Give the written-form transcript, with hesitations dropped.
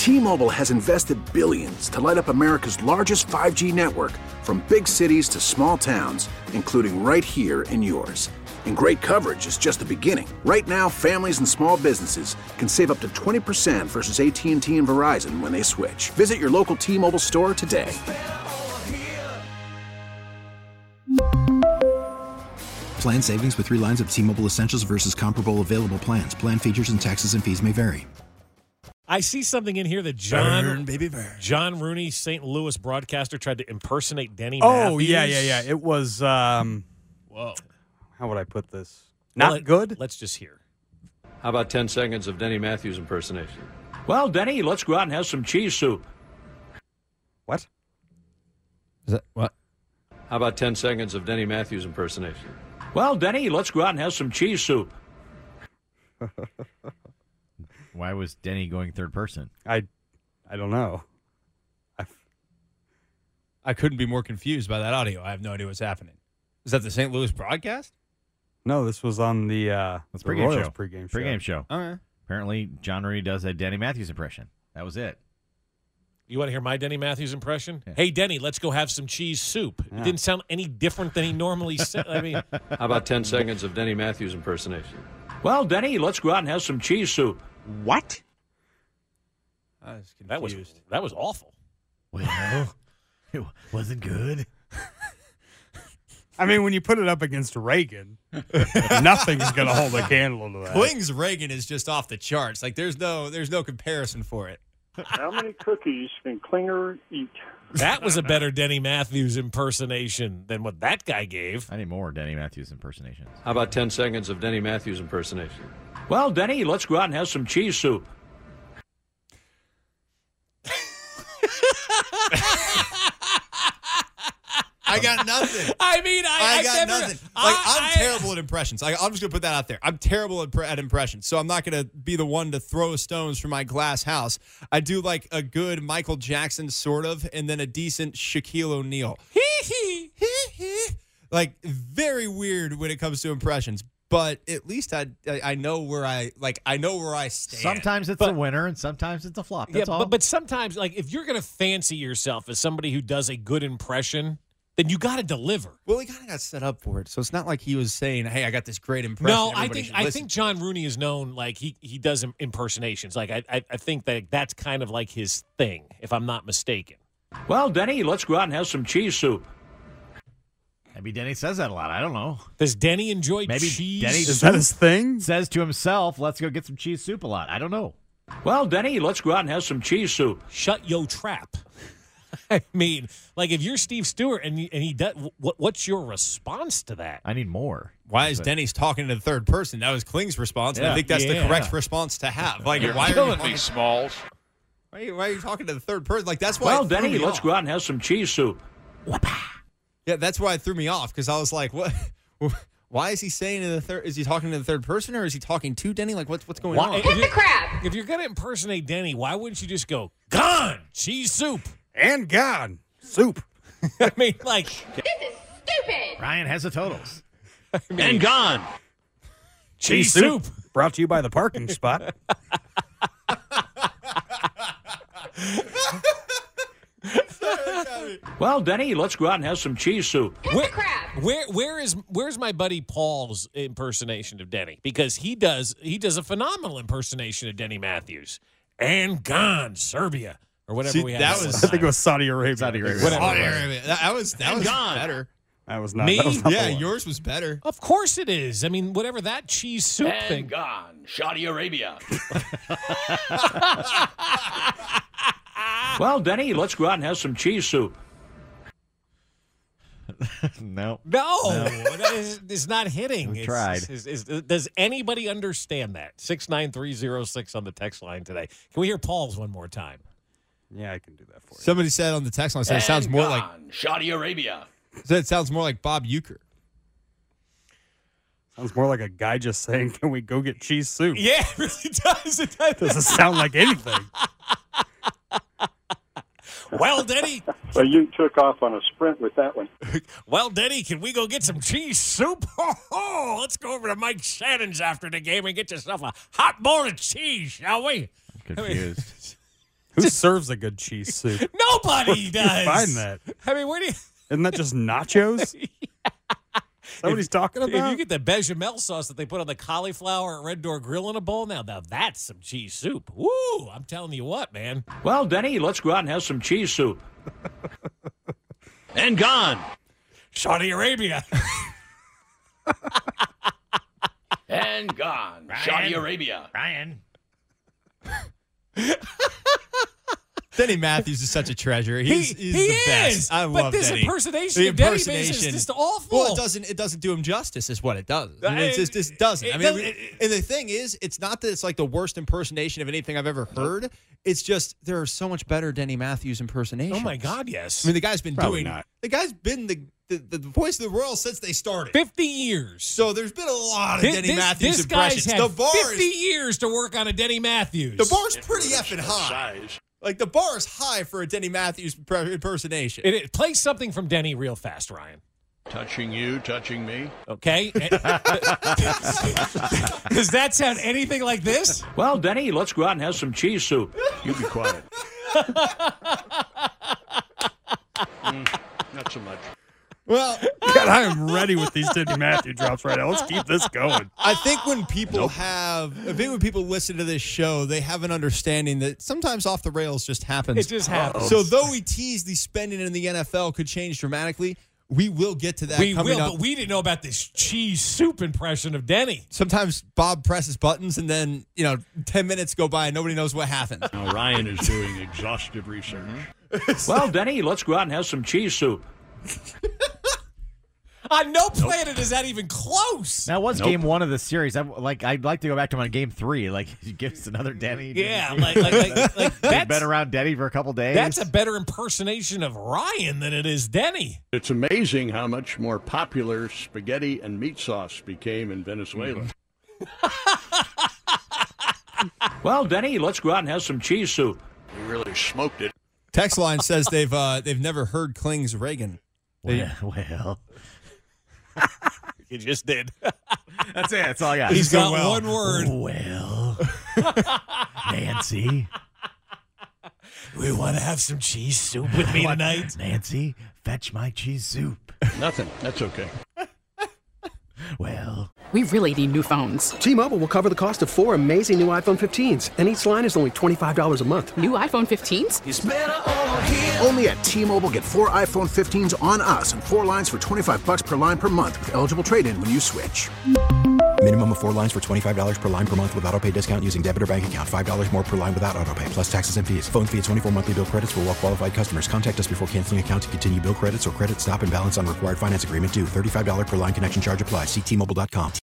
T-Mobile has invested billions to light up America's largest 5G network, from big cities to small towns, including right here in yours. And great coverage is just the beginning. Right now, families and small businesses can save up to 20% versus AT&T and Verizon when they switch. Visit your local T-Mobile store today. Plan savings with 3 lines of T-Mobile Essentials versus comparable available plans. Plan features and taxes and fees may vary. I see something in here that John Rooney, St. Louis broadcaster, tried to impersonate Denny Matthews. Oh, yeah. It was, Whoa. How would I put this? Not good? Let's just hear. How about 10 seconds of Denny Matthews impersonation? Well, Denny, let's go out and have some cheese soup. What? Is that what? How about 10 seconds of Denny Matthews impersonation? Well, Denny, let's go out and have some cheese soup. Why was Denny going third person? I don't know. I couldn't be more confused by that audio. I have no idea what's happening. Is that the St. Louis broadcast? No, this was on the pregame Royals show. Pregame show. Okay. Apparently, John Rooney does a Denny Matthews impression. That was it. You want to hear my Denny Matthews impression? Yeah. Hey, Denny, let's go have some cheese soup. Yeah. It didn't sound any different than he normally said. I mean, How about 10 seconds of Denny Matthews impersonation? Well, Denny, let's go out and have some cheese soup. What? I was confused. that was awful. Well, it wasn't good. I mean, when you put it up against Reagan, nothing's going to hold a candle to that. Kling's Reagan is just off the charts. Like there's no comparison for it. How many cookies can Klinger eat? That was a better Denny Matthews impersonation than what that guy gave. I need more Denny Matthews impersonations. How about 10 seconds of Denny Matthews impersonation? Well, Denny, let's go out and have some cheese soup. I got nothing. I mean, I got nothing. I'm terrible at impressions. I'm just going to put that out there. I'm terrible at impressions, so I'm not going to be the one to throw stones from my glass house. I do like a good Michael Jackson sort of, and then a decent Shaquille O'Neal. Like, very weird when it comes to impressions, but at least I know where I stand. Sometimes it's a winner, and sometimes it's a flop. That's all. But sometimes, like, if you're going to fancy yourself as somebody who does a good impression, then you got to deliver. Well, he kind of got set up for it, so it's not like he was saying, "Hey, I got this great impression." No, I think John Rooney is known, like, he does impersonations. Like, I think that's kind of like his thing, if I'm not mistaken. Well, Denny, let's go out and have some cheese soup. Maybe Denny says that a lot. I don't know. Does Denny enjoy Maybe cheese? Denny Is that his thing? says to himself, "Let's go get some cheese soup" a lot. I don't know. Well, Denny, let's go out and have some cheese soup. Shut yo trap. I mean, like, if you're Steve Stewart and he does, what's your response to that? I need more. Why is Denny's talking to the third person? That was Kling's response, and I think that's the correct response to have. Like, why are you me, Smalls. Why are you talking to the third person? Like, that's why. Well, Denny, let's go out and have some cheese soup. Yeah, that's why it threw me off, because I was like, what? Why is he saying to the third? Is he talking to the third person, or is he talking to Denny? Like, what's going on? Hit the crap. If you're going to impersonate Denny, why wouldn't you just go, "Gone, cheese soup"? And gone. Soup. I mean, like. This is stupid. Ryan has the totals. And gone. Cheese soup. Brought to you by the parking spot. Well, Denny, let's go out and have some cheese soup. Where's my buddy Paul's impersonation of Denny? Because he does a phenomenal impersonation of Denny Matthews. And gone, Serbia. Or whatever we had. I think it was Saudi Arabia. Saudi Arabia. Saudi Arabia. That was gone. better. That was not. Me? That was not Yeah, the one. yours was better. Of course it is. I mean, whatever that cheese soup thing. Gone. Saudi Arabia. Well, Denny, let's go out and have some cheese soup. No. No, that is not hitting. We tried. Does anybody understand that? 69306 on the text line today. Can we hear Paul's one more time? Yeah, I can do that for you. Somebody said on the text line, it sounds more like Saudi Arabia. it sounds more like Bob Euchre. Sounds more like a guy just saying, "Can we go get cheese soup?" Yeah, it really does. It does. Doesn't sound like anything. Well, Denny. Well, you took off on a sprint with that one. Well, Denny, can we go get some cheese soup? Oh, let's go over to Mike Shannon's after the game and get yourself a hot bowl of cheese, shall we? I'm confused. Who serves a good cheese soup? Nobody does. Find that. I mean, where do you? Isn't that just nachos? Is that what he's talking If about? you get the bechamel sauce that they put on the cauliflower at Red Door Grill in a bowl, now that's some cheese soup. Woo! I'm telling you what, man. Well, Denny, let's go out and have some cheese soup. And gone. Saudi Arabia. And gone. Saudi Arabia. Ryan. Denny Matthews is such a treasure. He's the best. I love this Denny. impersonation of Denny Mays is just awful. Well, it doesn't do him justice, is what it does. I mean, it just doesn't. And the thing is, it's not that it's like the worst impersonation of anything I've ever heard. It's just there are so much better Denny Matthews impersonations. Oh my God, yes. I mean, the guy's been Probably doing. not. The guy's been the voice of the Royals since they started. 50 years. So there's been a lot of Denny Matthews this guy's impressions. had The bar 50 years to work on a Denny Matthews. The bar's pretty effing high. Like, the bar is high for a Denny Matthews impersonation. Play something from Denny real fast, Ryan. Touching you, touching me. Okay. Does that sound anything like this? Well, Denny, let's go out and have some cheese soup. You be quiet. Not so much. Well, God, I am ready with these Denny Matthews drops right now. Let's keep this going. I think when people listen to this show, they have an understanding that sometimes off the rails just happens. It just happens. So though we tease the spending in the NFL could change dramatically, we will get to that coming up. But we didn't know about this cheese soup impression of Denny. Sometimes Bob presses buttons and then, 10 minutes go by and nobody knows what happened. Now, Ryan is doing exhaustive research. Well, Denny, let's go out and have some cheese soup. On no planet is that even close. That was game 1 of the series. I'd like to go back to him on game 3. Like, give us another Denny. Yeah, like that's been around Denny for a couple days. That's a better impersonation of Ryan than it is Denny. It's amazing how much more popular spaghetti and meat sauce became in Venezuela. Well, Denny, let's go out and have some cheese soup. We really smoked it. Text line says they've never heard Kling's Reagan. Well. You just did. That's it. That's all I got. He's got one word. Well, Nancy. We want to have some cheese soup with me tonight. Nancy, fetch my cheese soup. Nothing. That's okay. Well, we really need new phones. T-Mobile will cover the cost of 4 amazing new iPhone 15s, and each line is only $25 a month. New iPhone 15s? It's better over here. Only at T-Mobile, get 4 iPhone 15s on us and 4 lines for $25 per line per month with eligible trade-in when you switch. Minimum of 4 lines for $25 per line per month with autopay discount using debit or bank account. $5 more per line without autopay, plus taxes and fees. Phone fee at 24 monthly bill credits for well-qualified customers. Contact us before canceling account to continue bill credits or credit stop and balance on required finance agreement due. $35 per line connection charge applies. See T-Mobile.com.